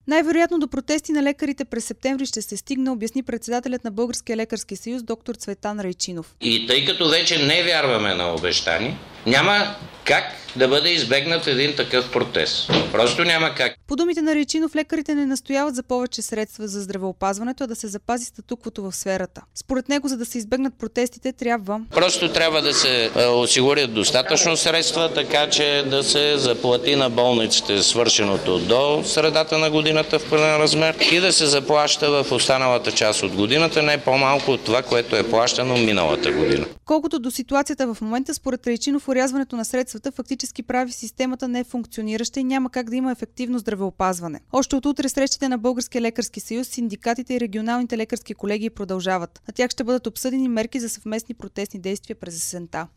Най-вероятно до протести на лекарите през септември ще се стигне, обясни председателят на Българския лекарски съюз доктор Цветан Райчинов. И тъй като вече не вярваме на обещани, няма как да бъде избегнат един такъв протест. Просто няма как. По думите на Райчинов, лекарите не настояват за повече средства за здравеопазването, а да се запази статуквото в сферата. Според него, за да се избегнат протестите, Просто трябва да се осигурят достатъчно средства, така че да се заплати на болниците свършеното до средата на годината в пълен размер и да се заплаща в останалата част от годината не по-малко от това, което е плащано миналата година. Колкото до ситуацията в момента, според Райчинов, орязването на средствата фактически прави системата нефункционираща и няма как да има ефективно здравеопазване. Още от утре срещите на Българския лекарски съюз, синдикатите и регионалните лекарски колегии продължават. На тях ще бъдат обсъдени мерки за съвместни протестни действия през есента.